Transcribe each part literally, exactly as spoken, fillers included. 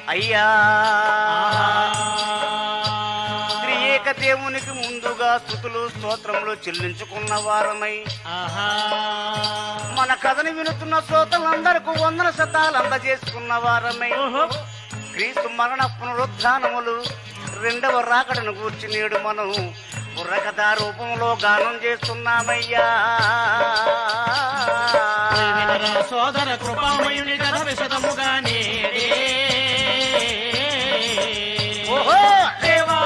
అయ్యా త్రియేక దేవునికి ముందుగా స్తుతులు స్తోత్రములు చెల్లించుకున్న వారమై మన కథని వినుతున్న శ్రోతలందరికీ వందన శతాలు అందజేసుకున్న వారమై క్రీస్తు మరణ పునరుద్ధానములు రెండవ రాకడను గూర్చి నేడు మనం బుర్రకథ రూపంలో గానం చేస్తున్నామయ్యా. సోదర కృపామయుని కథ విశదముగానే ఓహో దేవా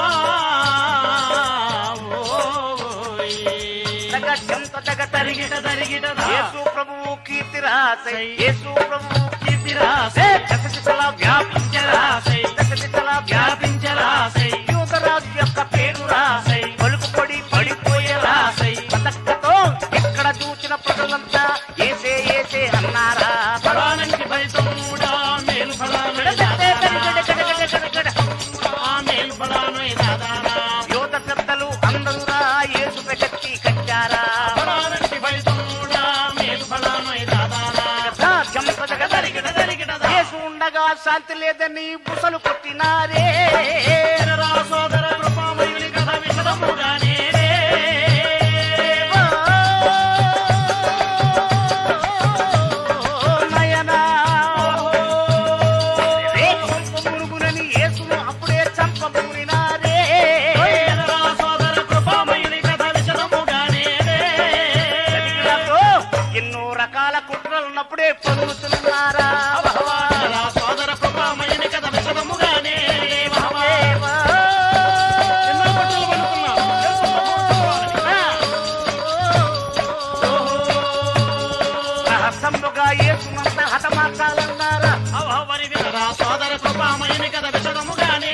తరిగిట తరిగిట యేసు ప్రభువు కీర్తిరాసై యేసు ప్రభువు కీర్తిరాసై దశ దిశలా వ్యాపించరాసై దశ దిశలా వ్యాపించరాసై యూదరాజు యొక్క పేరు రాసై పలుకు పొడి పడిపోయే రాసై పతక్కతో ఎక్కడ చూసిన ప్రజలంతా ఏసే ఏసే అన్నారా. ఫలానికి ఫలితం కూడా మేలు ఫలాలు మేలు ఫలాను యోధ పెద్దలు అందరూ యేసు ప్రగతి కట్టారా. ఫలానికి ఫలితం కూడా మేలు ఫలాను యేసు ఉండగా శాంతి లేదని బుసలు కొట్టినారే. సోదర కృపామయుని కథ విశదముగానే నయనా మురుగునని యేసును అప్పుడే చంపబూరినారే. సోదర కృపామయుని కథ విశదముగానే ఎన్నో రకాల కుట్రలున్నప్పుడే పొందుతున్నారా. సోదర కృపామయుని కథ విశదముగానే రహస్యముగా యేసునంత హతమార్చాలన్నారా. సోదర కృపామయుని కథ విశదముగానే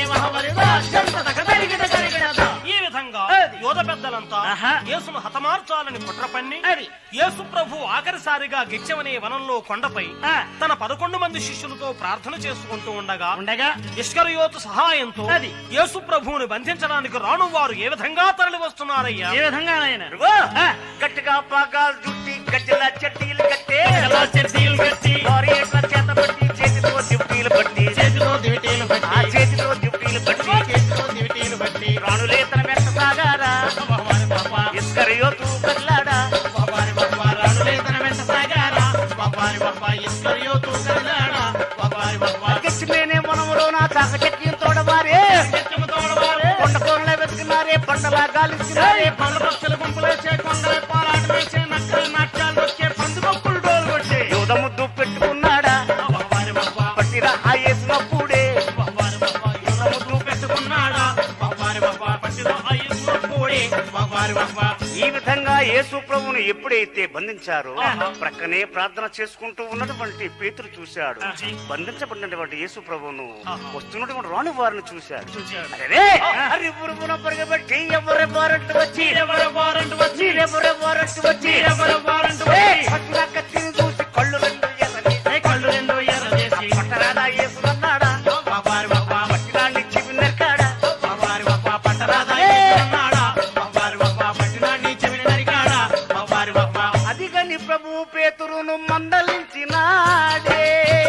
ఈ విధంగా యోధ పెద్దలంతా యేసును హతమార్చాలని కుట్ర పన్ని యేసు ప్రభు ఆఖరిసారిగా గెచ్చవనే వనంలో కొండపై తన పదకొండు మంది శిష్యులతో ప్రార్థన చేసుకుంటూ ఉండగా ఉండగా ఇస్కరియోతు సహాయంతో యేసు ప్రభువుని బంధించడానికి రాను వారు ఏ విధంగా తరలి వస్తున్నారయ్యా. ఏ విధంగా గట్టిగా పాగాలు చుట్టి గజ్జల చట్టీలు కట్టే చట్టీలు కట్టి చేత బట్టి చేతితో డ్యూటీలు బట్టి చేతిలో దివిటీలు ఆ చేతితో డ్యూటీలు బట్టి చేతిలో దివిటీలు బట్టి రాణులే తన వెంట సాగారా. ఇస్కరియోతు కదిలాడా. గచ్చిమేనే వనంలో నా చాక చెట్టు తోడవారే కొండ కోరలే వెతుకున్నారే పండలా గాలిస్తున్నారే పండ్ల పక్షుల గుంపులేసే కొండలే పోరాటం వేసే నక్కలు నాట్యాలు వచ్చే పండు పప్పులు డోలు కొట్టే యూద ముద్దు పెట్టుకున్నాడా పట్టిరా ఆ యేసునప్పుడే యూద ముద్దు పెట్టుకున్నాడా పట్టిరా ఆ యేసునప్పుడే ఈ విధంగా యేసు ప్రభువును ఎప్పుడైతే బంధించారో ప్రక్కనే ప్రార్థన చేసుకుంటూ ఉన్నటువంటి పేతురు చూశాడు. బంధించబడినటువంటి యేసు ప్రభువును వస్తున్నటువంటి రాణి వారిని చూశాడు. పరిగబట్టి ఎవరి వారంట్ వచ్చి ఎవరి వారంట్ వచ్చి ఎవరి వారంట్ వచ్చి ఎవరి వారంట్ కత్తిని చూసి కళ్ళు రెండు ఎర్రచేసి కళ్ళు రెండు ఎర్రచేసి పట్టరాదా యేసునన్నాడా. పట్టినాన్ని చెవి నరికాడా. పట్టరాదా అదిగని ప్రభు పేతురును మందలించినాడే.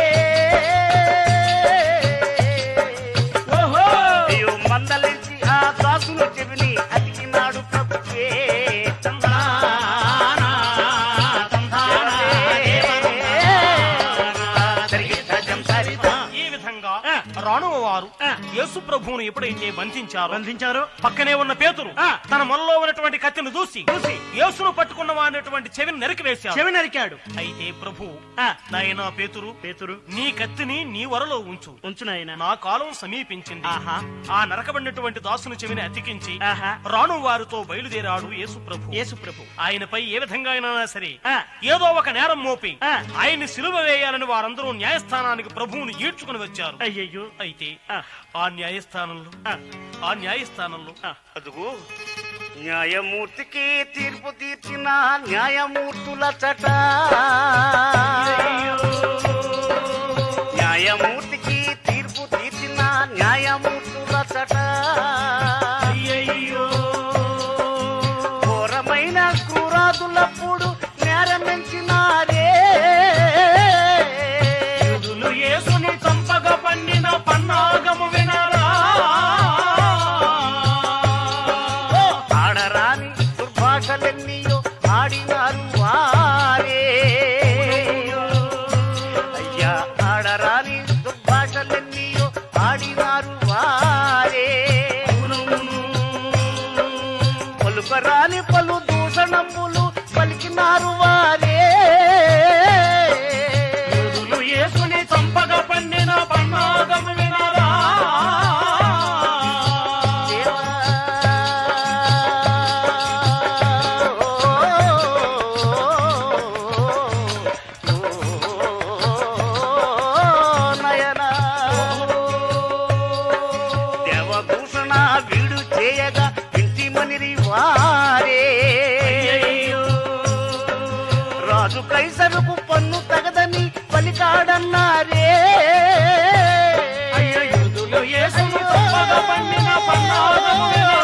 అయ్యో మందలించి ఆ దాసును చెవిని అతికినాడు ప్రభువే. ఈ విధంగా రాణువ వారు యేసు ప్రభువును ఎప్పుడైతే బంధించారో బంధించారో పక్కనే ఉన్న పేతురు తన మొల్లో ఉన్నటువంటి కత్తిని దూసి యేసును పట్టుకున్న అనేటువంటి చెవిని నరికి వేశాడు చెవి నరికాడు. అయితే ప్రభు నాయనా పేతురు పేతురు నీ కత్తిని నీ వరలో ఉంచు ఉంచు నాయనా. నా కాలం సమీపించింది. ఆ నరకబడినటువంటి దాసుని చెవిని అతికించి రాణు వారితో బయలుదేరాడు యేసు ప్రభు. యేసు ప్రభు ఆయనపై ఏ విధంగా అయినా సరే ఏదో ఒక నేరం మోపి ఆయన్ని సిలువ వేయాలని వారందరూ న్యాయస్థానానికి ప్రభువుని ఈడ్చుకుని వచ్చారు. అయ్యయ్యో అయితే ఆ న్యాయస్థానంలో ఆ న్యాయస్థానంలో అదుగు న్యాయమూర్తికి తీర్పు తీర్చిన న్యాయమూర్తుల చట. న్యాయమూర్తికి తీర్పు తీర్చిన న్యాయమూర్తుల చట. ఘోరమైన క్రూరాదులప్పుడు నేరమించినారే. యేసుని చంపగా పండిన కైసరుకు పన్ను తగదని పలికాడన్నారే. అయ్యో యూదులు యేసును తప్పగా పండిన పన్నాగము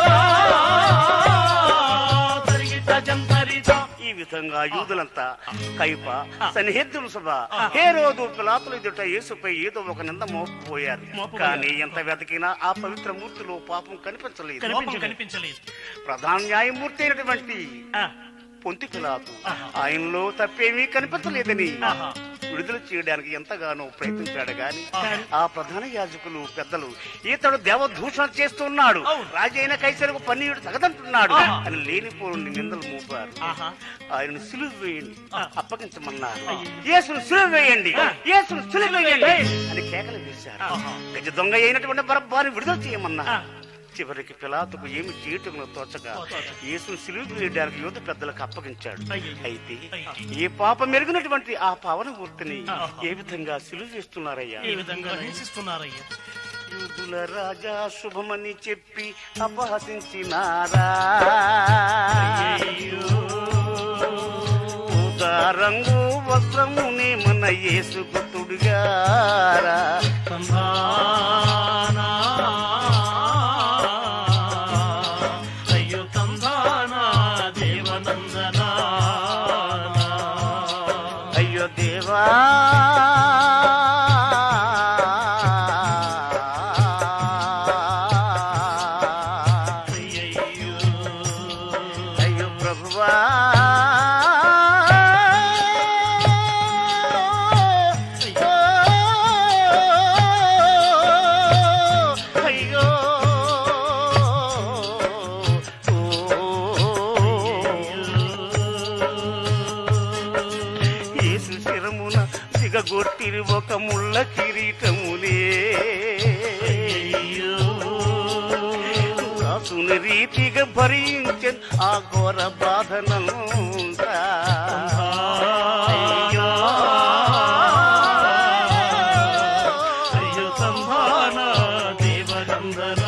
జరిగిత జంతరిత. ఈ విధంగా యూదులంతా కైప సన్నిహితుల సభ హేరోదు పిలాతుల ఎదుట యేసుపై ఏదో ఒక నింద మోపపోయారు. కానీ ఎంత వెతికినా ఆ పవిత్ర మూర్తిలో పాపం కనిపించలేదు కనిపించలేదు ప్రధాన న్యాయమూర్తి అయినటువంటి పొంతి పిలాతు ఆయనలో తప్పేమీ కనిపించలేదని విడుదల చేయడానికి ఎంతగానో ప్రయత్నించాడు గాని ఆ ప్రధాన యాజకులు పెద్దలు ఇతడు దేవదూషణ చేస్తున్నాడు, రాజైన కైసరుకు పన్నీయుడు తగదంటున్నాడు అని లేనిపోని నిందలు మోపారు. ఆయనను సిలువ వేయండి అప్పగించమన్నారు. యేసును సిలువ వేయండి, యేసును సిలువ వేయండి అని కేకలు వేశారు. గజ దొంగ అయినటువంటి బరబ్బాని విడుదల చేయమన్నారు. చివరికి పిలాతుకు ఏమి చేయటం తోచగా యేసును సిలువ వేయడానికి యూద పెద్దలకు అప్పగించాడు. అయితే ఏ పాపం మెరుగునటువంటి ఆ పావన మూర్తిని ఏ విధంగా సిలువ వేస్తున్నారయ్యా, ఏ విధంగా హింసిస్తున్నారయ్యా. యూదుల రాజా శుభమని చెప్పి అపహసించినారా, రంగు వస్త్రమునే మన యేసుకు తొడిగారా. అయ్యో దేవా అయ్యో ప్రభువా అయ్యో గొట్టిరి ఒక ముళ్ళ కిరీటమునే రాసుని రీతిగా భరించే ఆ ఘోర బాధనంతా. అయ్యో అయ్యో సంధాన దేవనందన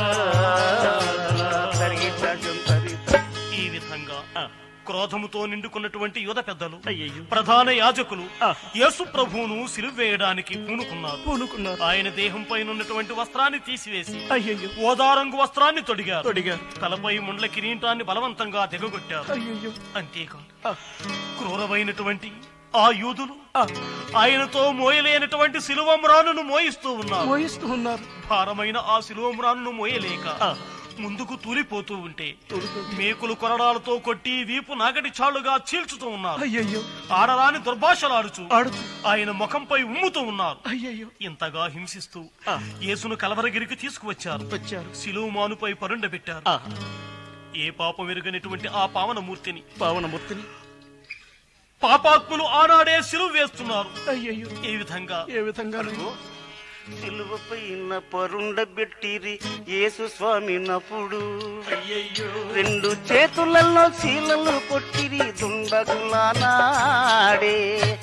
ఈ విధంగా క్రోధముతో నిండుకున్నటువంటి యూద పెద్దలు ప్రధాన యాజకులు యేసు ప్రభువును సిలువ వేయడానికి పూనుకున్నారు పూనుకున్నారు ఆయన దేహంపై ఉన్నటువంటి వస్త్రాన్ని తీసివేసి ఓదారంగు వస్త్రాన్ని తొడిగారు తొడిగారు తలపై ముండ్ల కిరీటాన్ని బలవంతంగా దిగగొట్టారు. అంతేకాదు క్రూరమైనటువంటి ఆ యూదులు ఆయనతో మోయలేనటువంటి సిలువమ్రానును మోయిస్తూ ఉన్నారు మోయిస్తూ ఉన్నారు భారమైన ఆ సిలువమ్రానును మోయలేక ముందుకు తూలిపోతూ ఉంటే మేకులు కొరడాలతో కొట్టి వీపు నాగటి చాళ్లుగా చీల్చుతూ ఉన్నారు. ఆడరాని దుర్భాషలాడుచు ఆయన ముఖంపై ఉమ్ముతూ ఉన్నారు. ఇంతగా హింసిస్తూ యేసును కలవరగిరికి తీసుకువచ్చారు. సిలువ మానుపై పరుండబెట్టారు. ఏ పాపం ఎరుగనటువంటి ఆ పావనమూర్తిని పావనమూర్తిని పాపాత్ములు ఆనాడే సిలువ వేస్తున్నారు. అయ్యయ్యో ఏ విధంగా ఏ విధంగా సిలువపైన పరుండబెట్టిరి యేసు స్వామి నప్పుడు, రెండు చేతులలో శీలలు కొట్టిరి దుండగులానాడే.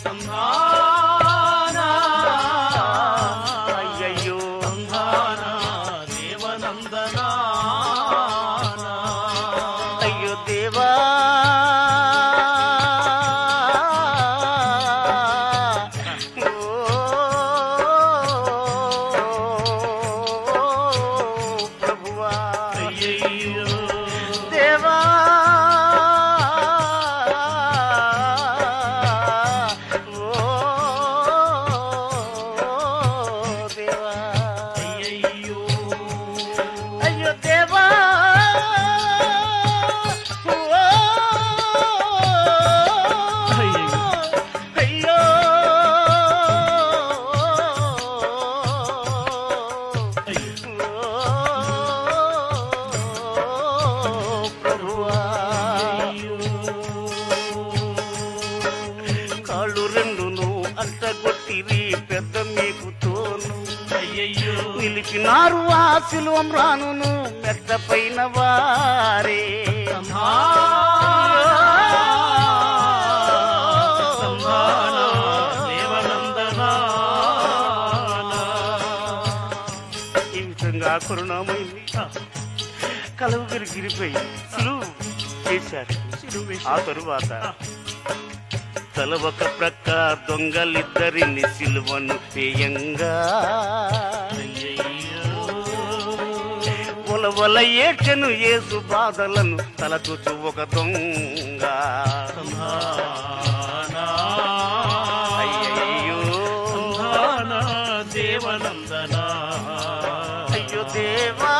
అయ్యయ్యో దేవనందనా అయ్యో దేవా నిలిపినారు ఆ సిలువమ్రానును మెట్ట పైన వారే. ఈ విధంగా కరుణామైంది కలవగిరి గిరిపై సిలువ వేశారు. ఆ తరువాత తలవక ప్రక్క దొంగలిద్దరిని సిలువను వేయంగా వల ఏడ్చెను యేసు బాధలను తలచుచు ఒక దొంగ అయ్యయ్యో దేవనందన అయ్యో దేవా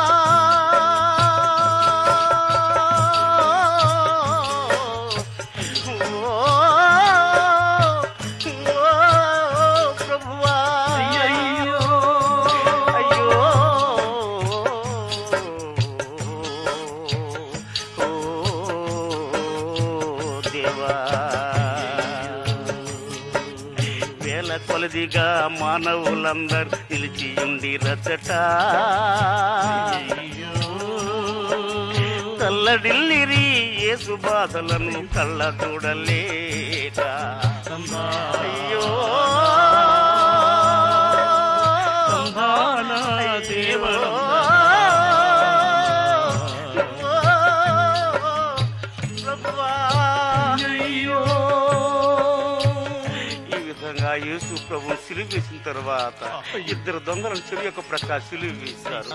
కొలదిగా మానవులందరూ నిలిచి ఉండి రచట తల్లడిల్లిరి యేసు బాధలను కళ్ళ చూడలేక అయ్యో యేసు ప్రభు సిలువ వేసిన తర్వాత ఇద్దరు దొంగలను చెవి యొక్క ప్రక్క సిలువ వేశారు.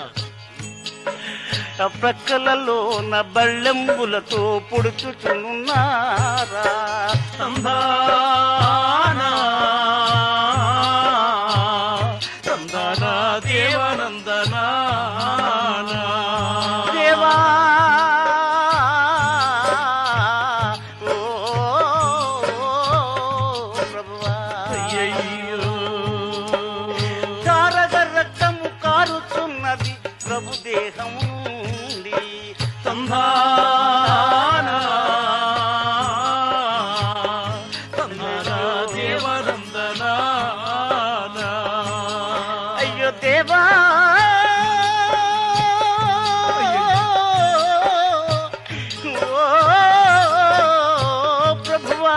ఆ ప్రక్కలలో నా బళ్ళెంబులతో పొడుచుచున్నారా దేవనందనా దేవా ప్రభు దేహం నుండి సంధాన దేవనందన అయ్యో దేవా ప్రభువా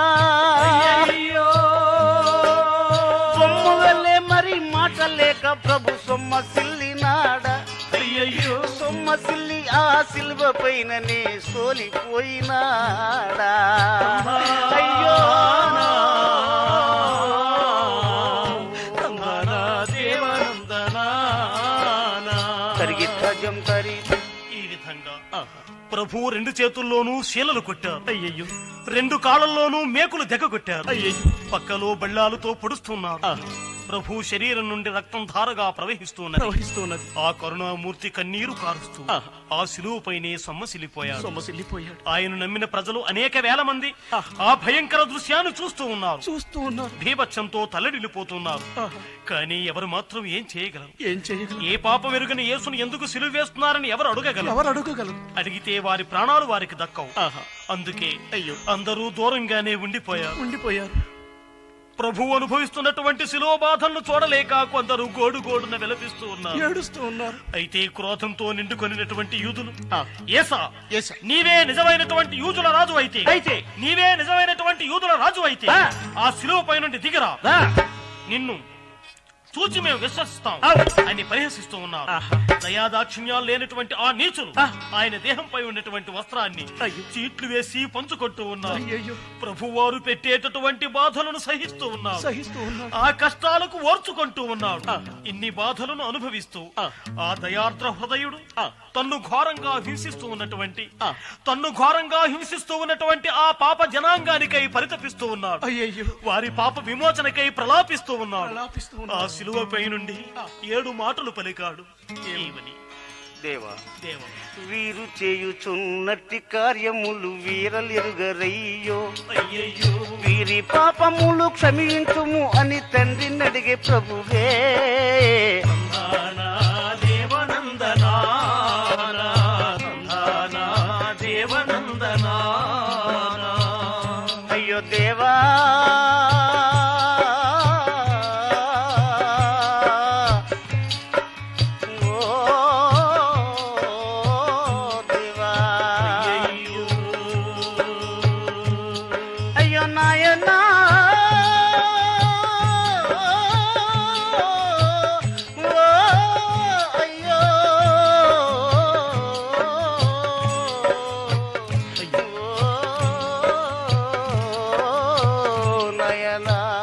సొమ్ము వెళ్ళే మరి మాట లేక ప్రభు సొమ్మ సిల్లినాడా సొమ్మసిల్లి ఆ సిల్వ పైననే సోలిపోయినాడా అయ్యో తరిగి ధ్వజం తరి ఈ విధంగా ప్రభు రెండు చేతుల్లోనూ శీలలు కొట్టారు. అయ్యయ్యో రెండు కాళ్ళల్లోనూ మేకులు దెగ్గ కొట్టారు. అయ్యయ్యో పక్కలో బళ్ళాలతో పొడుస్తున్నారు. ప్రభు శరీరం నుండి రక్తం ధారగా ప్రవహిస్తున్నది ప్రవహిస్తున్నది ఆ కరుణామూర్తి కన్నీరు కారుస్తూ ఆ శిలువపైనే సొమ్మసిల్లిపోయాడు సొమ్మసిల్లిపోయాడు ఆయన నమ్మిన ప్రజలు అనేక వేల మంది ఆ భయంకర దృశ్యాన్ని చూస్తూ ఉన్నారు చూస్తూ ఉన్నారు భీభత్సంతో తల్లడిల్లిపోతున్నారు. కానీ ఎవరు మాత్రం ఏం చేయగలరు ఏం చేయగలరు ఏ పాపం ఎరుగని యేసును ఎందుకు సిలువ వేస్తున్నారని ఎవరు అడగగలరు ఎవరు అడగగలరు అడిగితే వారి ప్రాణాలు వారికి దక్కవు. అందుకే అయ్యో అందరూ దూరంగానే ఉండిపోయారు ఉండిపోయారు ప్రభు అనుభవిస్తున్నటువంటి శిలువ బాధలను చూడలేక కొందరు గోడు గోడున విలపిస్తూ ఉన్నారు ఏడుస్తూ ఉన్నారు. అయితే క్రోధంతో నిండుకొనినటువంటి యూదులు యేసా నీవే నిజమైనటువంటి యూదుల రాజు అయితే అయితే నీవే నిజమైనటువంటి యూదుల రాజు అయితే ఆ శిలువ పై నుండి దిగిరా నిన్ను చూచి మేము విశ్వసిస్తాం అని పరిహసిస్తూ ఉన్నారు. దయాదాక్షిణ్యాలు లేనటువంటి ఆ నీచులు ఆయన దేహంపై ఉన్నటువంటి వస్త్రాన్ని చీట్లు వేసి పంచుకొట్టు ఉన్నారు. ప్రభువారు పెట్టేటటువంటి బాధలను సహిస్తూ ఉన్నారు ఆ కష్టాలకు ఓర్చుకుంటూ ఉన్నాడు. ఇన్ని బాధలను అనుభవిస్తూ ఆ దయార్ద్ర హృదయుడు తన్ను ఘోరంగా హింసిస్తూ ఉన్నటువంటి తన్ను ఘోరంగా హింసిస్తూ ఉన్నటువంటి ఆ పాప జనాంగానికై పరితపిస్తూ ఉన్నాడు. వారి పాప విమోచనకై ప్రలాపిస్తూ ఉన్నాడు. ఆ శిలువపై నుండి ఏడు మాటలు పలికాడు. ఏమని? దేవా దేవా వీరు చేయుచున్నట్టి కార్యములు వీరలిరుగరయ్యో అయ్యయ్యో వీరి పాపములు క్షమించుము అని తండ్రిని అడిగే ప్రభువే దేవనందనా దేవనందనా అయ్యో దేవా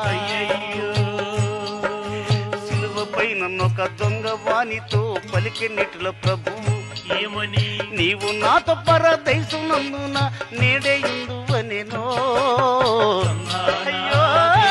అయ్యయ్యో సిలువపై నన్నొక దొంగ వానితో పలికెన్నిటిలో ప్రభువు ఏమని నీవు నాతో పరదైసునందున నేడే ఇందువనెనో అయ్యో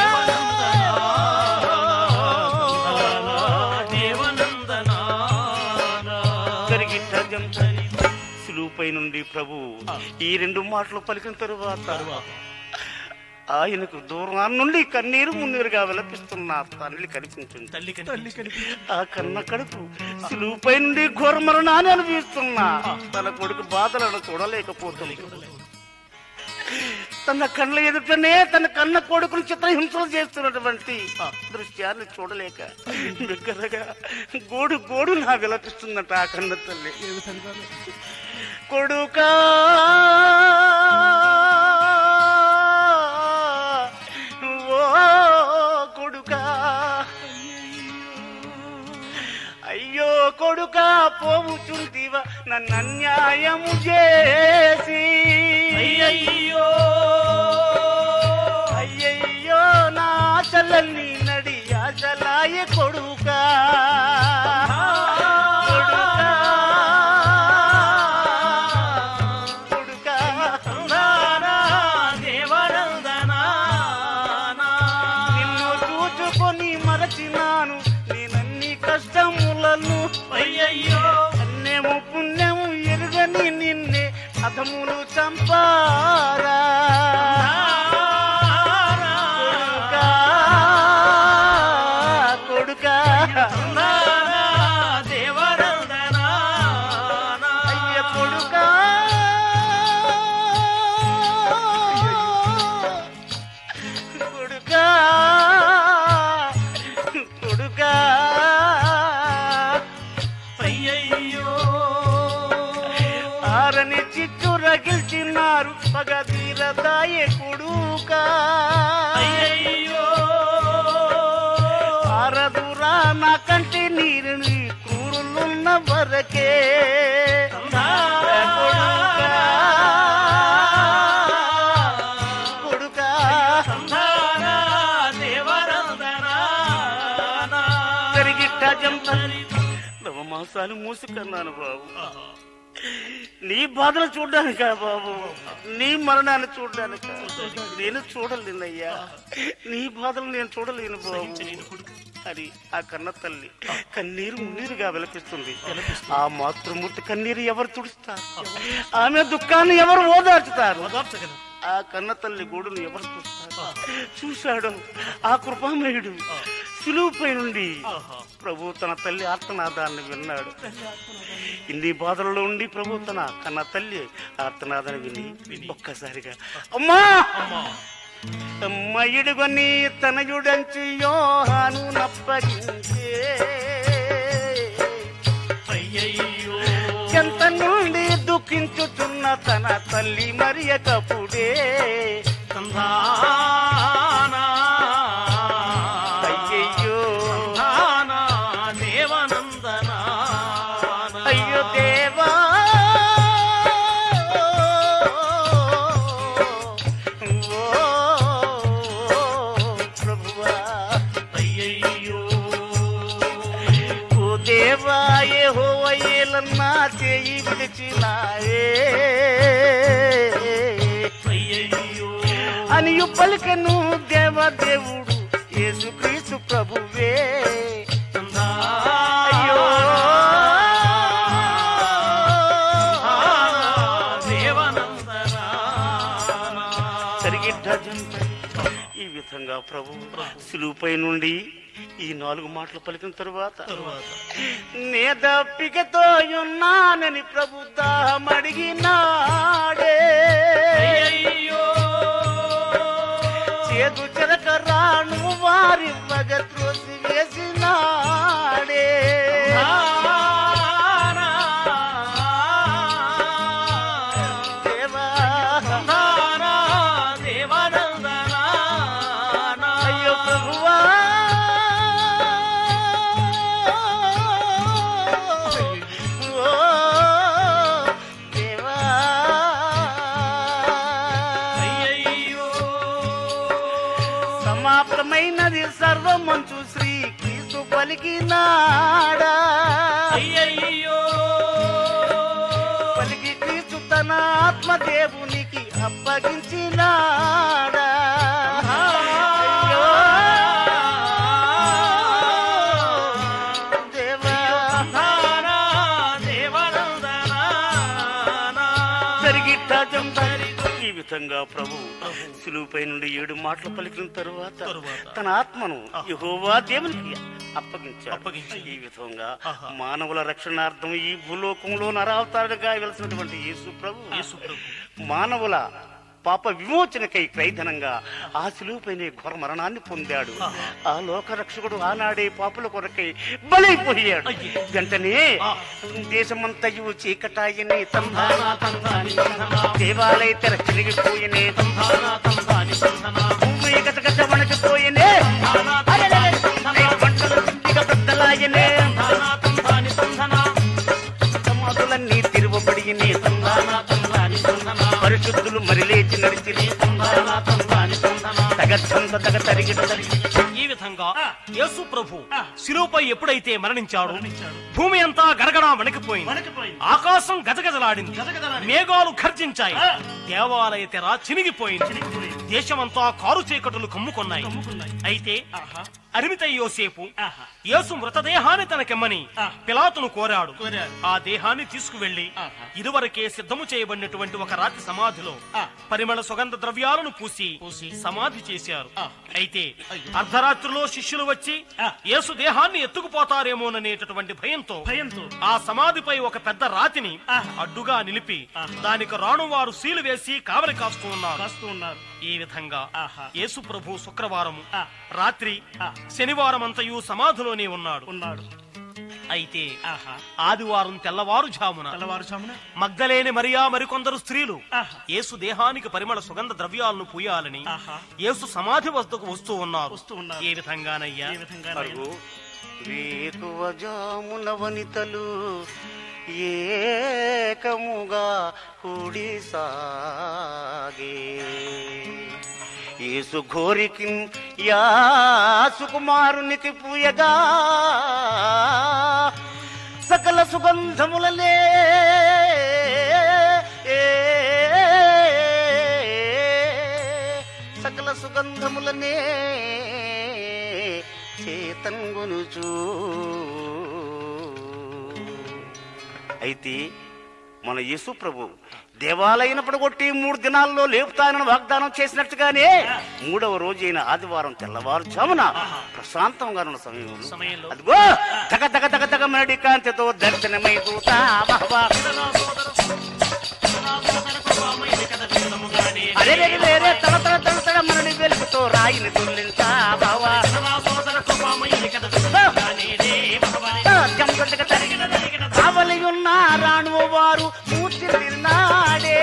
సిలువపై నుండి ప్రభు ఈ రెండు మాటలు పలికిన తరువాత ఆయనకు దూరం నుండి కన్నీరు మున్నీరుగా విలపిస్తున్న తల్లి కనిపించింది. తల్లి ఆ కన్న కడుపు సిలువపై నుండి ఘోర మరణాన్ని అనుభవిస్తున్నా తన కొడుకు బాధలను చూడలేకపోతుంది. తన కళ్ళ ఎదుటనే తన కన్న కొడుకును చిత్రహింసలు చేస్తున్నటువంటి దృశ్యాన్ని చూడలేక దగ్గరగా గోడు గోడు నా విలపిస్తుందట ఆ కన్న తల్లి. కొడుకా ఓ కొడుకా అయ్యో కొడుకా పోవుచుంటివా నన్ను అన్యాయము చేసి అయ్యయ్యో అయ్యయ్యో నా ఆశలన్నీ నడి ఆశలాయ కొడుకా అయ్యయ్యో అన్నేమో పుణ్యము ఎరుగని నిన్నే అధములు చంపారా కొడుకా దేవరందనా అయ్య కొడుకా కొడుకా కొడుకా ఆరని చిచ్చు రగిల్చినారు పగ తీరదాయే కొడుకా అయ్యయ్యో ఆరదురా నా కంటి నీరుని క్రూరులున్న వరకే కొడుకా జరిగిట్ట జంపరి నవమాసాలు మూసుకన్నాను బాబు. నీ బాధలు చూడ్డానికా బాబు, నీ మరణాన్ని చూడ్డానికా? నేను చూడలేనయ్యా, నీ బాధలు నేను చూడలేను బాబు అని ఆ కన్న తల్లి కన్నీరు మున్నీరుగా విలపిస్తుంది. ఆ మాతృమూర్తి కన్నీరు ఎవరు తుడుస్తారు? ఆమె దుఃఖాన్ని ఎవరు ఓదార్చుతారు? ఆ కన్న తల్లి గూడును ఎవరు చూస్తారు? చూశాడు ఆ కృపామయుడు సిలువపై నుండి ప్రభు తన తల్లి ఆర్తనాదాన్ని విన్నాడు. ఇన్ని బాధలలో ఉండి ప్రభు తన కన్న తల్లి ఆర్తనాదాన్ని విని ఒక్కసారిగా అమ్మా అమ్మయుడుగొని తనయుడంచు యోహాను నప్పగించే చెంత నుండి దుఃఖించుతున్న తన తల్లి మరియకపుడే అయ్యయ్యో దేవనందనా అయ్యో దేవా ప్రభువా అయ్యయ్యో ఓ దేవాయే హోవయేలన్నా చేయి విడిచినాయే అనియు పలికెను దేవదేవుడు యేసుక్రీస్తు ప్రభువే. అయ్యో సరిగిడ్డ జంట ఈ విధంగా ప్రభు సిలువపై నుండి ఈ నాలుగు మాటలు పలికిన తరువాత నే దప్పికతో ఉన్నానని ప్రభు దాహమడిగినాడే చేదు చెరక రాను వారి వగ త్రోసి వేసినాడే దేవా అయ్యో ప్రభువా ఓ దేవా సమాప్తమైన పలికినది సర్వమంచు శ్రీ క్రీస్తు పలికినాడా అయ్యయ్యో పలికి క్రీస్తు తన ఆత్మదేవునికి అప్పగించినాడా ఈ విధంగా ప్రభు సిలువుపై నుండి ఏడు మాటలు పలికిన తరువాత తన ఆత్మను యెహోవా దేవునికి అప్పగించాడు. ఈ విధంగా మానవుల రక్షణార్థం ఈ భూలోకంలో నరావతారుడుగా వెలిసినటువంటి యేసు ప్రభు మానవుల పాప విమోచనకై క్రైధనంగా ఆ సిలువుపైనే ఘోర మరణాన్ని పొందాడు. ఆ లోక రక్షకుడు ఆనాడే పాపుల కొరకై బలైపోయాడు. వెంటనే దేశమంతయు చీకటాయనే దేవాలయ తెర చిరిగిపోయినే భూమి గతగత వణికిపోయినే పంటలు చుట్టిగా బద్దలాయనే సమాధులన్నీ తిరువబడినే పరిశుద్ధులు మరి లేచి నడిచి ఈ విధంగా యేసు ప్రభు శిలువపై ఎప్పుడైతే మరణించాడు భూమి అంతా గడగడా వణికిపోయింది. ఆకాశం గజగజలాడింది. మేఘాలు గర్జించాయి. దేవాలయ తెర చినిగిపోయింది. దేశమంతా కారు చీకటులు కమ్ముకున్నాయి. అయితే అరిమితై యోసేపు యేసు మృతదేహాన్ని తనకెమ్మని పిలాతును కోరాడు. ఆ దేహాన్ని తీసుకువెళ్లి ఇదివరకే సిద్ధము చేయబడినటువంటి ఒక రాతి సమాధిలో పరిమళ సుగంధ ద్రవ్యాలను పూసి సమాధి చేశారు. అయితే అర్ధరాత్రిలో శిష్యులు వచ్చి యేసు దేహాన్ని ఎత్తుకుపోతారేమోననేటటువంటి భయంతో ఆ సమాధిపై ఒక పెద్ద రాతిని అడ్డుగా నిలిపి దానికి రాణువారు సీలు వేసి కావలి కాస్తూ ఉన్నారు. ఈ విధంగా యేసు ప్రభు శుక్రవారం రాత్రి శనివారం అంతయు సమాధిలోనే ఉన్నాడు ఉన్నాడు అయితే ఆదివారం తెల్లవారుజామున తెల్లవారుజామున మగ్దలేని మరియా మరికొందరు స్త్రీలు యేసు దేహానికి పరిమళ సుగంధ ద్రవ్యాలను పూయాలని యేసు సమాధి వద్దకు వస్తూ ఉన్నారు. ఏ విధంగానయ్యా? వేకువజామున వనితలు ఏకముగా కూడి సాగే యేసు ఘోరికి యా సుకుమారునికి పూయగా సకల సుగంధములలే సకల సుగంధములనే చేతంగునుచూ. అయితే మన యేసు ప్రభు దేవాలయం పడగొట్టి మూడు దినాల్లో లేపుతానని వాగ్దానం చేసినట్టుగానే మూడవ రోజైన ఆదివారం తెల్లవారుజామున ప్రశాంతంగా ఉన్న సమయంలో అదిగో తగ తగ తగ తగ మడి కాంతితో దర్శనమై తల తల తల తల మరణి వెలుగుతో రాయిని తొల్లించా బావా కావలి ఉన్న రాణువ వారు మూర్తి తిరునాడే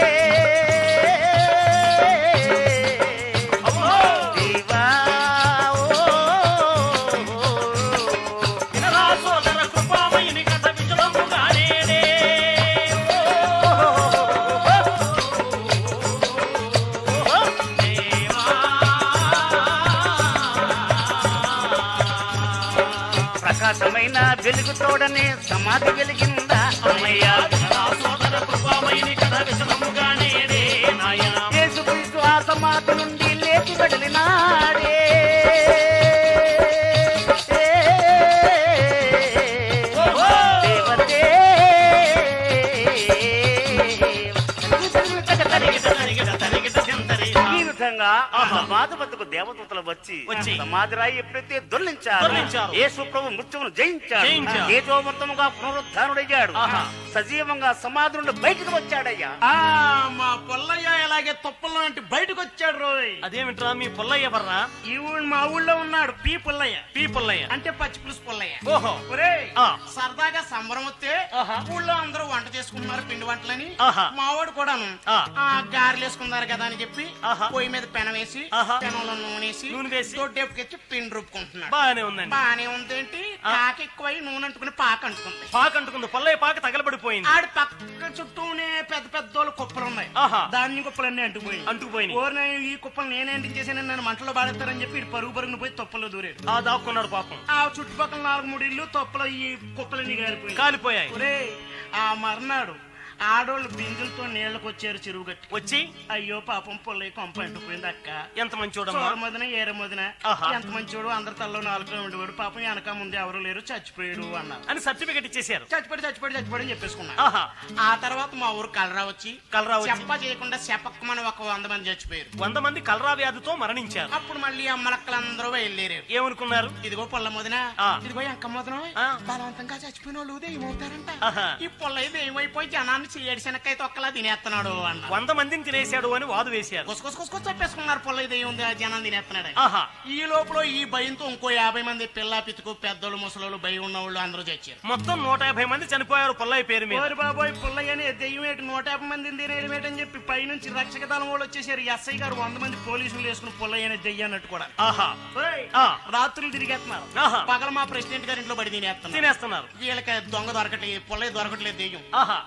ప్రకాశమైన వెలుగు తోడనే సమాధి వెలిగిందా అమ్మయ్యా యేసుక్రీస్తు ఆ సమాధి నుండి లేచి వెడలినాడే ఈ విధంగా సమాధి వద్దకు దేవదూతలు వచ్చి సమాధి రాయి ఎప్పుడైతే దొర్లించారు యేసు ప్రభు మృత్యువును జయించాడు. తేజోవంతముగా పునరుద్ధానుడయ్యాడు. సజీవంగా సమాధి నుండి బయటకు వచ్చాడయ్యా. మా పొల్లయ్య ఎలాగే తొప్పల్లో అంటే బయటకు వచ్చాడు రోయ్. అదేమిట్రా మీ పొల్లయ్య ఎవర్రా? ఈ మా ఊళ్ళో ఉన్నాడు పీ పుల్లయ్య. పీ పుల్లయ్య అంటే పచ్చి పులుసు పుల్లయ్య. ఓహో సరదాగా సంబరం వస్తే ఊళ్ళో అందరూ వంట చేసుకున్నారు పిండి వంటలని. మావాడు కూడాను గారెలు వేసుకున్నారు కదా అని చెప్పి పొయ్యి మీద పెనం వేసి పెనంలో నూనె వేసి దొడ్డేపుకెచ్చి పిండి రుబ్బుకుంటున్నాడు. బాగానే ఉందండి. బాగానే ఉందేంటి పాక ఎక్కువై నూనె అంటుకుని పాక అంటుకుంది. పాక అంటుకుంది. పొల్లయ్య పాక తగలబడి కాలిపోయింది. ఆడి పక్క చుట్టూనే పెద్ద పెద్ద కుప్పలు ఉన్నాయి, ధాన్యం కుప్పలన్నీ అంటుకుపోయి అంటుకుపోయి ఓర్న ఈ కుప్పలు నేనే అంటింగ్ చేశాను, నన్ను మంటలో బాడేస్తారని చెప్పి ఇటు పరుగు పరుగును పోయి తొప్పలో దూరాడు. ఆ దాక్కున్నాడు పాపం. ఆ చుట్టుపక్కల నాలుగు మూడు ఇల్లు తొప్పలో ఈ కుప్పలన్నీ కాలిపోయి కాలిపోయాయి. ఒరే ఆ మర్నాడు ఆడోళ్ళు బిందులతో నీళ్లకు వచ్చారు చెరువు గట్టి వచ్చి, అయ్యో పాపం పొల్లయ్య కొంప అంటుకుపోయింది అక్క, ఎంత మంచోడు మొదన ఏర మొదన ఎంత మంచోడు, అందరి తల్లో నాలుగు ఉండేవాడు, పాపం వెనక ముందు ఎవరు లేరు చచ్చిపోయాడు అన్నారు అని సర్టిఫికెట్ ఇచ్చేసారు. చచ్చిపోయి చచ్చిపోయి చచ్చిపోయి అని చెప్పేసుకున్నా. ఆ తర్వాత మా ఊరు కలరా వచ్చి కలరా చెప్ప చేయకుండా చెప్పకమని ఒక వంద మంది చచ్చిపోయారు. వంద మంది కలరా వ్యాధితో మరణించారు. అప్పుడు మళ్ళీ అమ్మలక్కలందరూ బయలుదేరారు. ఏమనుకున్నారు? ఇదిగో పొల్ల మొదన ఇదిగో ఎంక మొదన బలవంతంగా చచ్చిపోయిన వాళ్ళు దెయ్యమవుతారంట, ఈ పొల్లయ్య దెయ్యమైపోయి జనాన్ని ఏడిశనక్కైతే ఒక్కలా తినేస్తున్నాడు అన్న. వంద మందిని తినేశాడు అని వాదు వేశారు. కొసుకొసుకొసుకొ చెప్పేసుకున్నారు పొల్లయ్య దెయ్యం ఉంది జనాన్ని తినేస్తున్నాడు. ఈ లోపల ఈ భయంతో ఇంకో యాభై మంది పిల్ల పితుకు పెద్దోళ్ళు ముసలోళ్ళు భయం ఉన్న వాళ్ళు అందరూ చచ్చారు. మొత్తం నూట యాభై మంది చనిపోయారు పొల్లయ్య పేరు మీద. బాబోయ్ పొల్లయ్య అని దెయ్యం ఏంటి నూట యాభై మందిని తినేయడం చెప్పి పైనుంచి రక్షక దళం వాళ్ళు వచ్చేసారు. ఎస్ఐ గారు వంద మంది పోలీసులు వేసుకుని పొల్లయ్య అనే దెయ్యం అన్నట్టు కూడా రాత్రులు తిరిగేస్తున్నారు. పగల మా ప్రెసిడెంట్ గారి ఇంట్లో పడి తినేస్తున్నారు తినేస్తున్నారు వీళ్ళకి దొంగ దొరకట్లేదు, పొల్లయ్య దొరకట్లేదు దెయ్యం.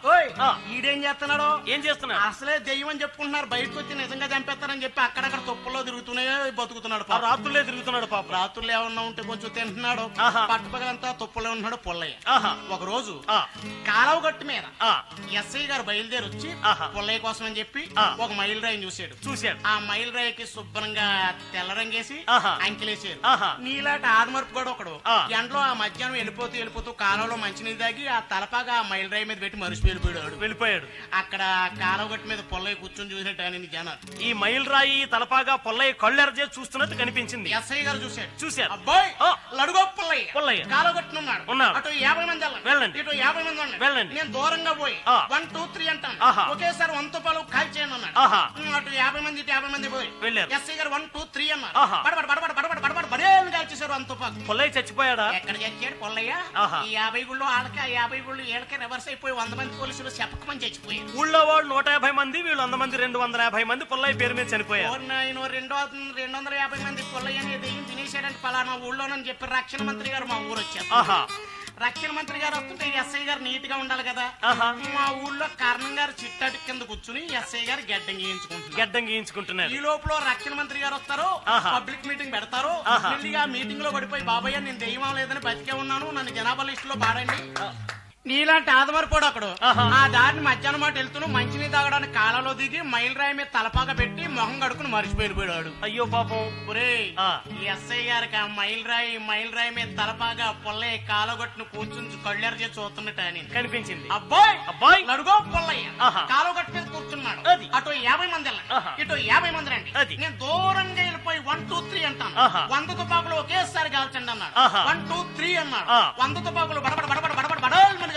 ఈడేం చేస్తున్నాడు? ఏం చేస్తున్నాడు? అసలే దెయ్యం అని చెప్పుకుంటున్నారు, బయటకు వచ్చి నిజంగా చంపేస్తారని చెప్పి అక్కడక్కడ తొప్పుల్లో తిరుగుతూనే బతుకుతున్నాడు. రాత్రులే తిరుగుతున్నాడు పాప. రాత్రులు ఏమన్నా ఉంటే కొంచెం తింటున్నాడు, పట్టుపగలంతా తొప్పులో ఉన్నాడు పొల్లయ్య. ఒక రోజు కాలువ గట్టు మీద ఎస్ఐ గారు బయలుదేరి వచ్చి పొల్లయ్య కోసం అని చెప్పి ఒక మైల్ రాయిని చూశాడు చూశాడు ఆ మైల్ రాయికి శుభ్రంగా తెల్ల రంగేసి అంకిలేసారు. నీలాంటి ఆదమర్పు కూడా ఒకడు ఎండలో ఆ మధ్యాహ్నం వెళ్ళిపోతూ వెళ్ళిపోతూ కాలంలో మంచినీళ్ళు దాగి ఆ తలపాగా ఆ మైల్ రాయి మీద పెట్టి మనిషి వెళ్ళిపోయాడు వెళ్ళిపోయాడు అక్కడ కాలువ గట్టు మీద పొల్లయ్య కూర్చొని చూసినట్టు ఆయన జనాలు. ఈ మైల్ రాయి తలపాగా పొల్లయ్య కళ్ళెరజే చూస్తున్నట్టు కనిపించింది. ఎస్ఐ గారు చూశాడు చూశారు అబ్బాయి లడుగో పొల్లయ్య పొల్లయ్య కాలువ గట్టునున్నాడు ఉన్నాడు. అటు యాభై మంది వెళ్ళండి ఇటు యాభై మంది వెళ్ళండి. నేను దూరంగా పోయి వన్ టూ త్రీ అంటాను ఒకేసారి వంద పాలు కాల్ చేయండి అన్నాడు. అటు యాభై మంది ఇటు యాభై మంది పోయి వెళ్ళారు. ఎస్ఐ గారు వన్ టూ త్రీ అన్నారు. బడబడ బడబడ బడబడ బడబడ బడేని కాల్చేశారు వంద పాలు. పొల్లయ్య చచ్చిపోయాడా? ఎక్కడ చచ్చాడు పొల్లయ్య? ఈ యాభై గుళ్ళు వాళ్ళకి ఆ యాభై గుళ్ళు ఏళ్ళకి రివర్స్ అయిపోయి వంద మంది పోలీసులు చెప్పకమని చచ్చిపోయారు. ఊళ్ళో వాళ్ళు నూట యాభై మంది వీళ్ళు వంద మంది రెండు వందల యాభై మంది పొల్లయ్య పేరు మీద చనిపోయారు. రెండు రెండు వందల యాభై మంది పొల్లయ్య అనేది తినేసాడంటే పలానా ఊళ్ళోనని చెప్పి రక్షణ మంత్రి గారు మా ఊరు వచ్చారు. రక్షణ మంత్రి గారు వస్తుంటే ఎస్ఐ గారు నీట్ గా ఉండాలి కదా. మా ఊళ్ళో కారణం గారు చిట్టటి కింద కూర్చుని ఎస్ఐ గారు గడ్డం గీయించుకుంటున్నారు గడ్డం గీయించుకుంటున్నారు ఈ లోపల రక్షణ మంత్రి గారు వస్తారు, పబ్లిక్ మీటింగ్ పెడతారు. మళ్ళీగా మీటింగ్ లో పడిపోయి బాబాయ్య నేను దెయ్యం లేదని బతికే ఉన్నాను, నన్ను జనాభా లిస్ట్ లో పాడండి. నీలాంటి ఆదమరిపోడు అక్కడ ఆ దారిని మధ్యాహ్నం మాట వెళ్తూ మంచినీళ్ళు తాగడానికి కాలంలో దిగి మైల్ రాయి మీద తలపాక పెట్టి మొహం కడుకుని మరిచిపోయిపోయాడు. అయ్యో పాపం. ఒరే ఎస్ఐ గారికి ఆ మైల్ రాయి మైల్ రాయి మీద తలపాగా పొల్లయ్య కాలగొట్టును కూర్చుని కళ్ళెర చేసి చూస్తున్నట్టు అని కనిపించింది. అబ్బాయి అబ్బాయి నడుగో పొల్లయ్య కాలగొట్టు మీద కూర్చున్నాడు. అటు యాభై మంది ఇటు యాభై మంది రండి. నేను దూరంగా వెళ్ళిపోయి వన్ టూ త్రీ అంటాను, వంద తుపాకులు ఒకేసారి కాల్చండి అన్నాడు. వన్ టూ త్రీ అన్నాడు, వంద తుపాకులు బడబడ బడబడ బడబడ బడల్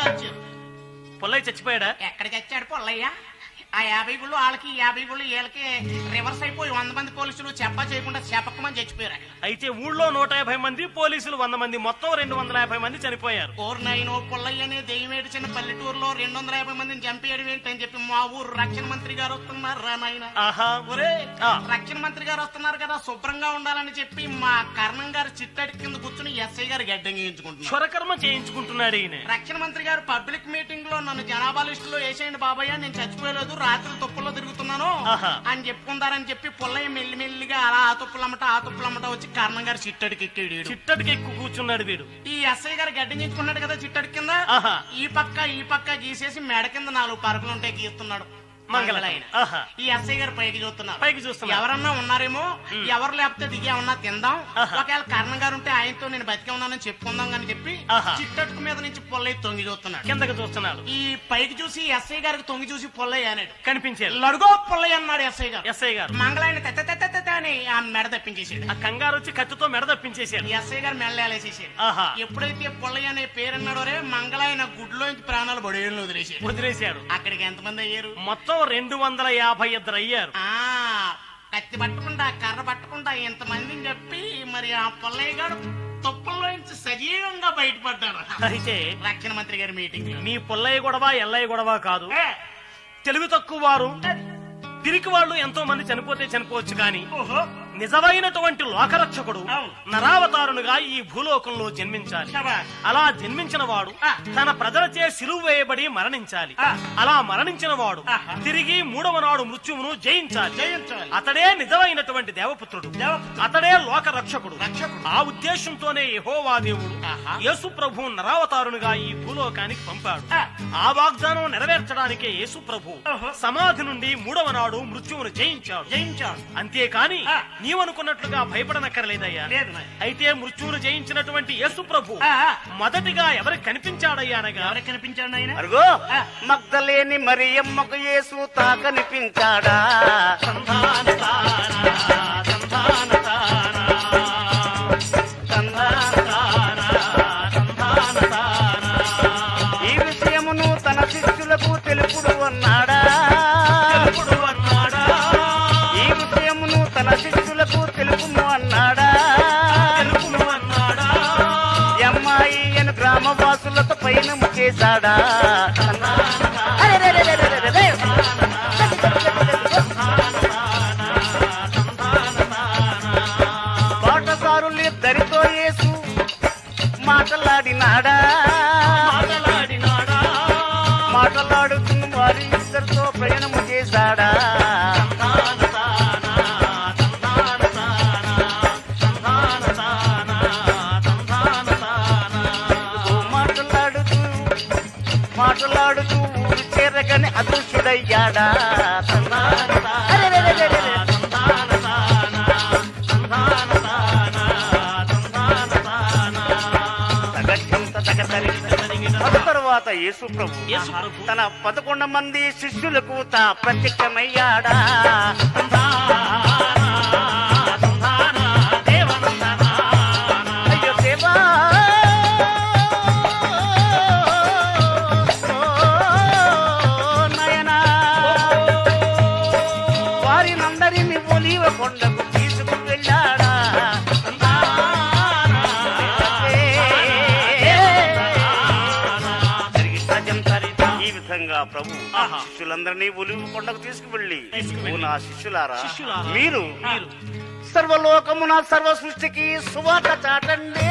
పొల్లయ్య చచ్చిపోయాడా? ఎక్కడ చచ్చాడు పొల్లయ్య? ఆ యాభై గుళ్ళు వాళ్ళకి యాభై గుళ్ళు వీళ్ళకి రివర్స్ అయిపోయి వంద మంది పోలీసులు చెప్పా చేయకుండా చెప్పకమని చచ్చిపోయారు. అయితే ఊళ్ళో నూట యాభై మంది పోలీసులు వంద మంది మొత్తం రెండు వందల యాభై మంది చనిపోయారు. ఓరు నాయనో పొల్లయ్య అనే దెయ్యం ఏడిచిన పల్లెటూరులో రెండు వందల యాభై మందిని చంపేయడం ఏంటని చెప్పి మా ఊరు రక్షణ మంత్రి గారు వస్తున్నారు రా నాయన. ఒరే రక్షణ మంత్రి గారు వస్తున్నారు కదా శుభ్రంగా ఉండాలని చెప్పి మా కర్ణం గారు చిట్టడి కింద కూర్చుని ఎస్ఐ గారు గడ్డం గీయించుకుంటున్నారు, స్వరకర్మ చేయించుకుంటున్నాడు ఈయన. రక్షణ మంత్రి గారు పబ్లిక్ మీటింగ్ లో నన్ను జనాభా లిస్టులో వేసేయండి బాబాయ్య, నేను చచ్చిపోయలేదు, రాత్రి తుప్పుల్లో తిరుగుతున్నాను అని చెప్పుకుందారని చెప్పి పొల్లయ్య మెల్లి మెల్లిగా అలా ఆ తుప్పులమ్మట ఆ తుప్పులమ్మట వచ్చి కారణం గారు చిట్టడికి ఎక్కాడు. చిట్టడికి ఎక్కువ కూర్చున్నాడు వీడు. ఈ ఎస్ఐ గారు గడ్డి చేసుకున్నాడు కదా చిట్టడి కింద, ఈ పక్క ఈ పక్క గీసేసి మెడ కింద నాలుగు పరుపులు ఉంటాయి గీస్తున్నాడు మంగళాయన. ఈ ఎస్ఐ గారు పైకి చూస్తున్నారు పైకి చూస్తున్నారు ఎవరన్నా ఉన్నారేమో, ఎవరు లేకపోతే దిగి ఏమన్నా తిందాం, ఒకవేళ కారణం గారు ఉంటే ఆయనతో నేను బతికే ఉన్నానని చెప్పుకుందాం అని చెప్పి చిట్టటుకు మీద నుంచి పొల్లయ్య తొంగి చూస్తున్నాడు, కిందకి చూస్తున్నాడు. ఈ పైకి చూసి ఎస్ఐ గారికి తొంగి చూసి పొల్లయ్య అన్నాడు కనిపించాడు. లడుగో పొల్లయ్య అన్నాడు ఎస్ఐ గారు. ఎస్ఐ గారు మంగళాయన తెత్త అని ఆ మెడ తప్పించేసాడు. ఆ కంగారు వచ్చి కత్తితో మెడ తప్పించేసాడు. ఎస్ఐ గారు మెడలేసేసాడు. ఎప్పుడైతే పొల్లయ్య అనే పేరు అన్నాడో రే మంగళాయన గుడ్లోంచి ప్రాణాలు బడేళ్ళు వదిలేసాడు వదిలేశాడు. అక్కడికి ఎంతమంది అయ్యారు? మొత్తం రెండు వందల యాభై ఇద్దరు అయ్యారు. ఆ కత్తి పట్టుకుంటా కర్ర పట్టుకుంటా ఎంతమందిని చెప్పి మరి ఆ పొల్లయ్య గారు తొప్పల్లో నుంచి సజీవంగా బయటపడ్డాడు. అయితే రక్షణ మంత్రి గారి మీటింగ్ మీ పొల్లయ్య గొడవ ఎల్లయ్య గొడవ కాదు, తెలివి తక్కువ వారు పిరికి వాళ్ళు ఎంతో మంది చనిపోతే చనిపోవచ్చు కానీ నిజమైనటువంటి లోకరక్షకుడు నరావతారునిగా ఈ భూలోకంలో జన్మించాలి. అలా జన్మించిన వాడు తన ప్రజలచే సిలువ వేయబడి మరణించాలి. అలా మరణించిన వాడు తిరిగి మూడవ నాడు మృత్యువును జయించాలి. అతడే నిజమైనటువంటి దేవపుత్రుడు, అతడే లోక రక్షకుడు. ఆ ఉద్దేశంతోనే యెహోవా దేవుడు యేసు ప్రభు నరావతారునిగా ఈ భూలోకానికి పంపాడు. ఆ వాగ్దానం నెరవేర్చడానికే యేసు ప్రభు సమాధి నుండి మూడవ నాడు మృత్యువును జయించాడు జయించాడు అంతేకాని నీవనుకున్నట్లుగా భయపడనక్కర్లేదయ్యా. అయితే మృత్యువును జయించినటువంటి యేసు ప్రభు మొదటిగా ఎవరికి కనిపించాడయ్యా అనగా ఎవరికి కనిపించాడు ఆయన? అరుగో మగ్దలేని మరియమ్మకు యేసు తా కనిపించాడా. సంధాన తానా, సంధాన తానా, సంధాన తానా, సంధాన తానా. ఈ విషయమును తన శిష్యులకు తెలుపుడు అన్నాడా తెలుపుడు అన్నాడా ఈ విషయమును తన శిష్యులకు తెలుపును అన్నాడా తెలుపును అన్నాడా. అమ్మాయి అని గ్రామవాసులతో పయనం చేశాడా. బాటసారులిద్దరితో యేసు మాట్లాడినాడా మాట్లాడినాడా మాట్లాడుతున్న వారి ఇద్దరితో ప్రయాణము చేశాడా. మాట్లాడుతూ మాట్లాడుతూ ఊరు చేరగానే అదృశ్యుడయ్యాడా. తర్వాత యేసు ప్రభు తన పదకొండు మంది శిష్యులకు తా ప్రత్యక్షమయ్యాడా. అయ్యో దేవా నయనా వారినందరినీ ఒలీవ కొండకు తీసుకు వెళ్ళాడా. ఈ విధంగా ప్రభు శిష్యులందరినీ ఒలివ కొండకు తీసుకువెళ్ళి నా శిష్యులారా మీరు సర్వలోకమున సర్వ సృష్టికి సువార్త చాటండి.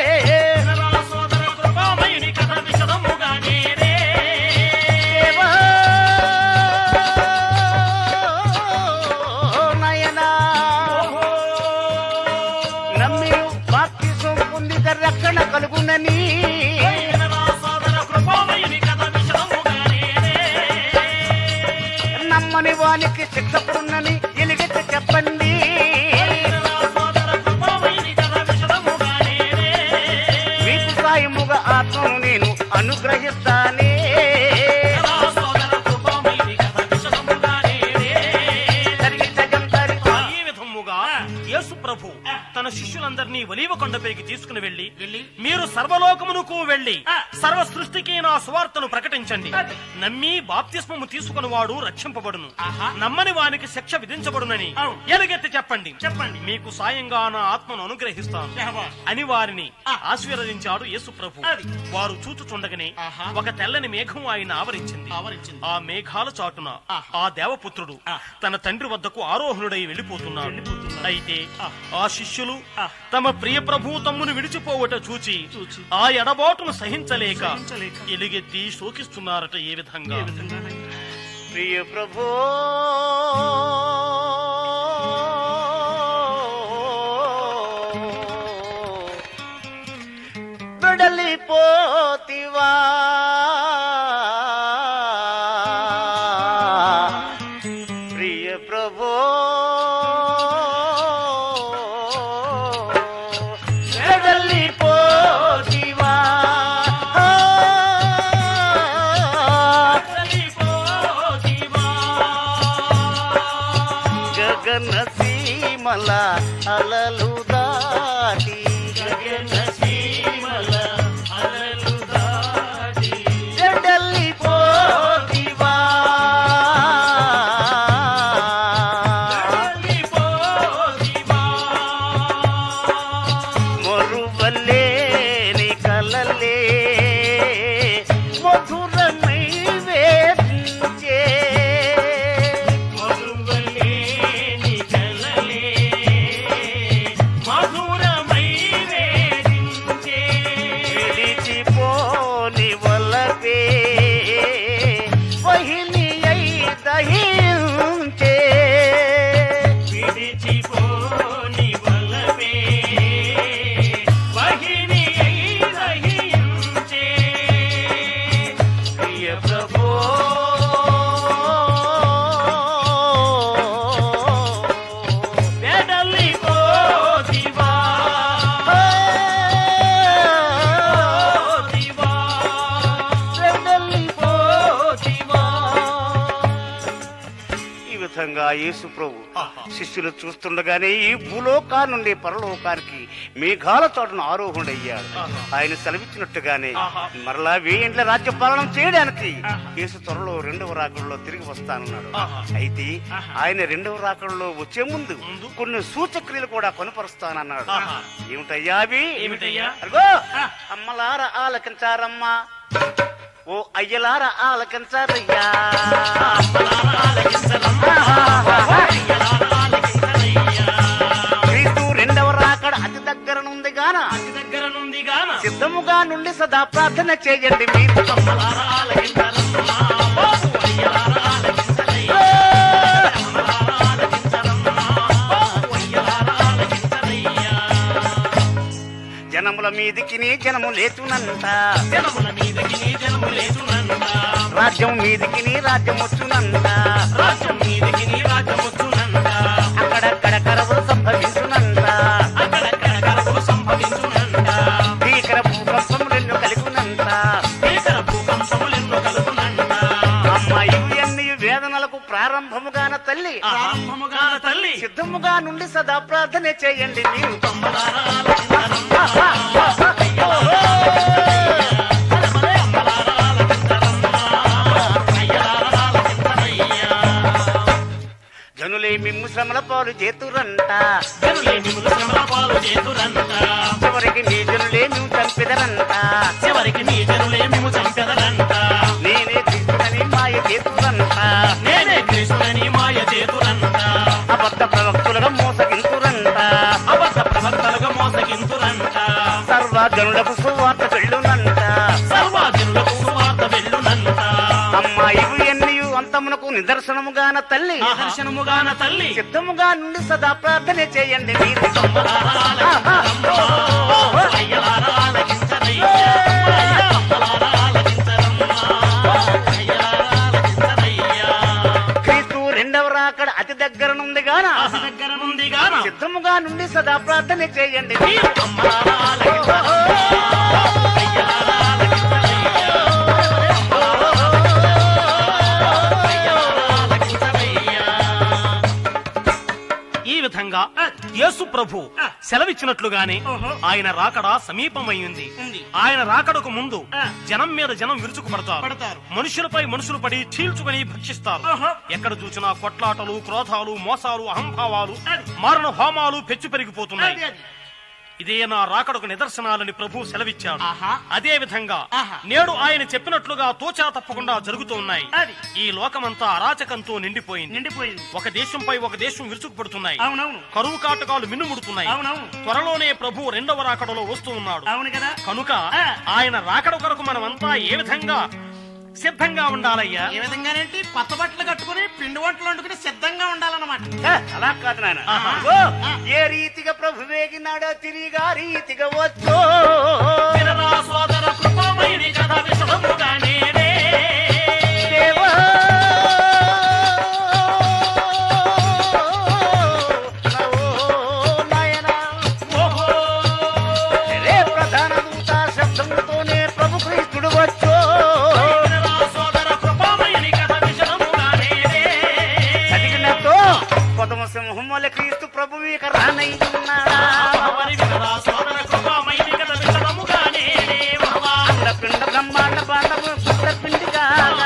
నయనా నమ్మి బాప్తిసం పొందిత రక్షణ కలుగునని నమ్మని వానికి శిక్ష పున్నని ఎలుగెత్తి చెప్పండి. మీకు సాయముగా ఆత్మను నేను అనుగ్రహిస్తానే. ఈ విధముగా యేసు ప్రభు తన శిష్యులందరినీ ఒలీవ కొండపైకి తీసుకుని వెళ్లి మీరు సర్వలోకమునకు వెళ్లి సర్వ సృష్టికి నా సువార్తను ప్రకటించండి. నమ్మి బాప్తిస్మము తీసుకుని వాడు రక్షింపబడును, నమ్మని వానికి శిక్ష విధించబడునని ఎలుగెత్తి చెప్పండి చెప్పండి మీకు సాయంగా నా ఆత్మను అనుగ్రహిస్తాను అని వారిని ఆశీర్వదించాడు యేసు ప్రభు. వారు చూచుచుండగానే ఒక తెల్లని మేఘం ఆయన ఆవరించింది. ఆ మేఘాల చాటున ఆ దేవపుత్రుడు తన తండ్రి వద్దకు ఆరోహణుడై వెళ్లిపోతున్నాడు. అయితే ఆ శిష్యులు తమ ప్రియ ప్రభు తమ్మును విడిచిపోవట చూచి ఆ ఎడబాటును సహించలేక ఎలుగెత్తి శోకిస్తున్నారట. ఏ విధంగా? ప్రియ ప్రభు విడలిపోతివా ప్రియ ప్రభు విడలిపోతివా విధంగా యేసు ప్రభు శిష్యులు చూస్తుండగానే ఈ భూలోకా నుండి పరలోకానికి మేఘాల చాటును ఆరోహుడయ్యాడు. ఆయన సెలవిచ్చినట్టుగానే మరలా వేయిండ్ల రాజ్య పాలన చేయడానికి యేసు త్వరలో రెండవ రాకడలో తిరిగి వస్తానన్నాడు. అయితే ఆయన రెండవ రాకడలో వచ్చే ముందు కొన్ని సూచక్రియలు కూడా కొనపరుస్తానన్నాడు. ఏమిటయ్యా అవి? అదిగో అమ్మలార ఆలకించారమ్మా, ఓ అయ్యలార ఆలకించారయ్యా. క్రీస్తు రెండవ రాకడ అతి దగ్గర నుండి గాన అతి దగ్గర నుండి గాన సిద్ధముగా నుండి సదా ప్రార్థన చేయండి మీరు. జనముల మీదికి జనము లేచునంత, జనముల మీదకి జనము లేచునంత, రాజ్యం మీదికి రాజ్యం వచ్చునంత, రాజ్యం మీదకి రాజ్యం వచ్చునంత, అక్కడక్కడ కరవులు సంభవించునంత, అక్కడక్కడ కరవులు సంభవించునంత, భీకర భూకంపములెన్నో కలుగునంత, భీకర భూకంపములెన్నో కలుగునంత. అమ్మ ఇవన్నీ వేదనలకు ప్రారంభముగాన తల్లి, ప్రారంభముగా తల్లి సిద్ధముగా నుండి సదా ప్రార్థన చేయండి మీరు. జనులే మిమ్ము శ్రమల పాలు చేతురంట, చివరికి నీ జనులే మేము చంపెదరంట, చివరికి నీ జనులే మేము చంపెదరంట. నేనే కృష్ణుడని మాయ చేతురంట, నేనే కృష్ణుడని మాయ చేతురంట, అబద్ధ ప్రవక్తులుగా మోసగింతురంట, అబద్ధ ప్రవక్తలుగా మోసగింతురంట, సర్వజనులకు సువార్త వెళ్ళునంట, సర్వజనులకు సువార్త వెళ్ళునంట. అమ్మ ఇవి ఎన్ని అంతమునకు నిదర్శనముగాన తల్లి, దర్శనముగాన తల్లి సిద్ధముగా నుండి సదా ప్రార్థన చేయండి మీరు. క్రీస్తు రెండవ రాకడ అతి దగ్గర నుండి గాన దగ్గర నుండి గాన సిద్ధముగా నుండి సదా ప్రార్థన చేయండి మీరు. ఈ విధంగా యేసు ప్రభు సెలవిచ్చినట్లుగానే ఆయన రాకడ సమీపమైంది. ఆయన రాకడకు ముందు జనం మీద జనం విరుచుకుపడతారు, మనుషులపై మనుషులు పడి చీల్చుకుని భక్షిస్తారు. ఎక్కడ చూసినా కొట్లాటలు, క్రోధాలు, మోసాలు, అహంభావాలు, మారణ హోమాలు పెచ్చు పెరిగిపోతున్నాయి. ఇదే నా రాకడకు నిదర్శనాలని ప్రభు సెలవిచ్చాడు. అదే విధంగా నేడు ఆయన చెప్పినట్లుగా తోచా తప్పకుండా జరుగుతూ ఉన్నాయి. ఈ లోకమంతా అరాచకంతో నిండిపోయింది నిండిపోయింది ఒక దేశంపై ఒక దేశం విరుచుకుపడుతున్నాయి. కరువు కాటకాలు మిన్నుముడుతున్నాయి. త్వరలోనే ప్రభు రెండవ రాకడలో వస్తూ ఉన్నాడు. కనుక ఆయన రాకడ కొరకు మనమంతా ఏ విధంగా సిద్ధంగా ఉండాలయ్యా? ఏ విధంగానేంటి? కొత్త బట్టలు కట్టుకుని పిండి వంటలు వండుకుని సిద్ధంగా ఉండాలన్నమాట. అలా కాదు నాయన, ఏ రీతిగా ప్రభు వేగినాడో తిరిగా రీతిగా వచ్చో సోదర కృపమైన కథ విషదముగానే దేవా నాయనా రే ప్రధాన దూత శబ్దంతోనే ప్రభు క్రీస్తుడు వచ్చో కొదమ సింహం వల్ల క్రీస్తు ప్రభు ఇక రానయ్యున్నాడా? పిండ బ్రహ్మాండ బాండము పుట్ట పిండిగా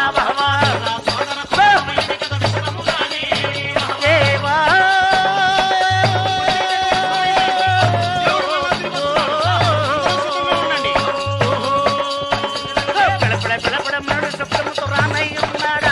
దేవా పిడపిడ పిడపిడ మరుడు శబ్దముతో రానయ్యున్నాడా?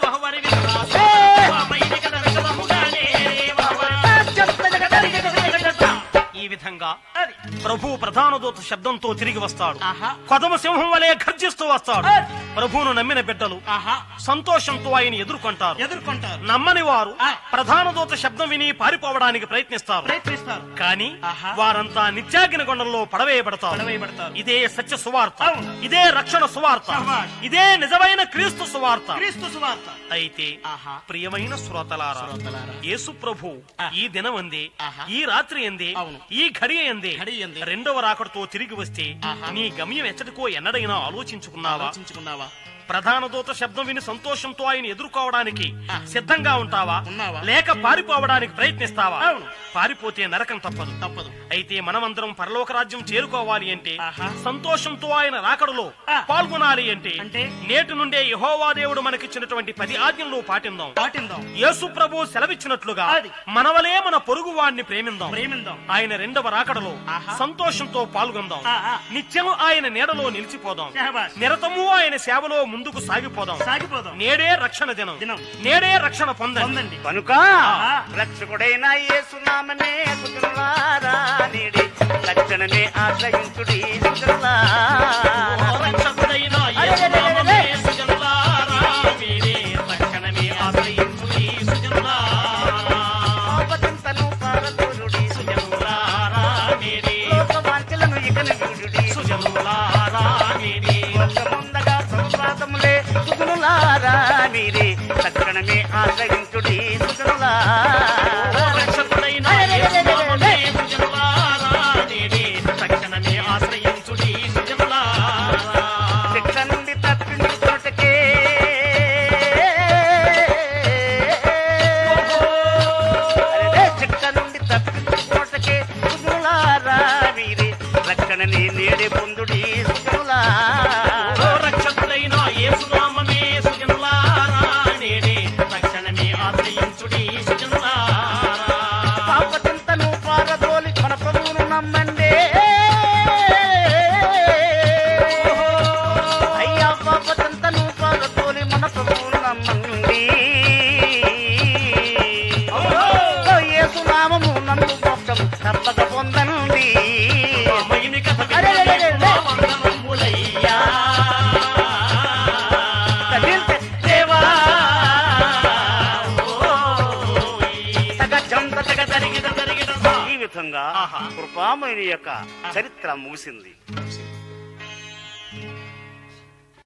ఈ విధంగా ప్రభు ప్రధాన దూత శబ్దంతో తిరిగి వస్తాడు. కొదమ సింహం వలె గర్జిస్తూ వస్తాడు. ప్రభువును నమ్మిన బిడ్డలు సంతోషంతో ఆయన ఎదుర్కొంటారు ఎదుర్కొంటారు నమ్మని వారు ప్రధాన దూత శబ్దం విని పారిపోవడానికి ప్రయత్నిస్తారు ప్రయత్నిస్తారు కానీ వారంతా నిత్యాగ్ని గుండంలో పడవేయబడతారు పడవేయబడతారు ఇదే సత్య సువార్త, ఇదే రక్షణ సువార్త, ఇదే నిజమైన క్రీస్తు సువార్త క్రీస్తు సువార్త అయితే ప్రియమైన శ్రోతలారా, యేసు ప్రభు ఈ దినం అందే, ఈ రాత్రి అందే, ఈ ఘడి అందే రెండవ రాకడతో తిరిగి వస్తే నీ గమ్యం ఎచ్చటికో ఎన్నడైనా ఆలోచించుకున్నావా? ప్రధాన దూత శబ్దం విని సంతోషంతో ఆయన ఎదుర్కోవడానికి సిద్ధంగా ఉంటావా ఉన్నావా? లేక పారిపోవడానికి ప్రయత్నిస్తావా? అవును. పారిపోతే నరకం తప్పదు తప్పదు. అయితే మనమందరం పరలోక రాజ్యం చేరుకోవాలి అంటే ఆహా. సంతోషంతో ఆయన రాకడలో ఆ. పాల్గొనాలి అంటే అంటే? నేటి నుండే యెహోవా దేవుడు మనకిచ్చినటువంటి పది ఆజ్ఞలను పాటిందాం. పాటిందాం. యేసు ప్రభు సెలవిచ్చినట్లుగా అది. మనవలే మన పొరుగు వాడిని ప్రేమిందాం. ప్రేమిందాం. ఆయన రెండవ రాకడలో ఆహా. సంతోషంతో పాల్గొందాం. ఆ, ఆ. నిత్యం ఆయన నీడలో నిలిచిపోదాం. శహబాష్. నిరతము ఆయన సేవలో ముందుకు సాగిపోదాం. సాగిపోదాం. నేడే రక్షణ దినం. దినం. నేడే రక్షణ పొందండి. పొందండి. కనుక ఆహా. రక్షకుడైన యేసునామమే సుజనులారా నేడి లక్షణమే ఆశ్రయించుడి సుజనులారా. రక్షకుడైన యేసునామమే సుజనులారా మీరే తక్షణమే ఆశ్రయించుడి సుజనులారా. పాపచింతను పారదోలుడి సుజనులారా మీరే లోకవాంఛలను ఇకను వీడుడి సుజనులారా మీరే లోకముందగా సంవాదములే సుజనులారా మీరే తక్షణమే ఆశ్రయించుడి సుజనులారా. రక్షకుడైన యేసునామమే సుజనులారా నేడే తక్షణమే ఆశ్రయించుడి సుజనులారా. శిక్ష నుండి తప్పించుకొనుటకే అరే శిక్ష నుండి తప్పించుకొనుటకే సుజనులారా మీరే రక్షణని నేడే పొందుడి సుజనులారా. రక్షకుడైన యేసునామమే సుజనులారా నేడే తక్షణమే ఆశ్రయించుడి సుజనులారా. పాపచింతను పారదోలి మన ప్రభువును నమ్మండి అయ్యా పాపచింతను పారదోలి మన ప్రభువును నమ్మండి యేసునామము నందు మోక్షం తప్పక పొందండి. మహిమి కథ అరే, అరే, అరే, అరే. వందనములయ్యా. కదిల్తే దేవా తగ జంత తగ జరిగిన జరిగిన ఈ విధంగా ఆహా. కృపామయుని యొక్క చరిత్ర ముగిసింది.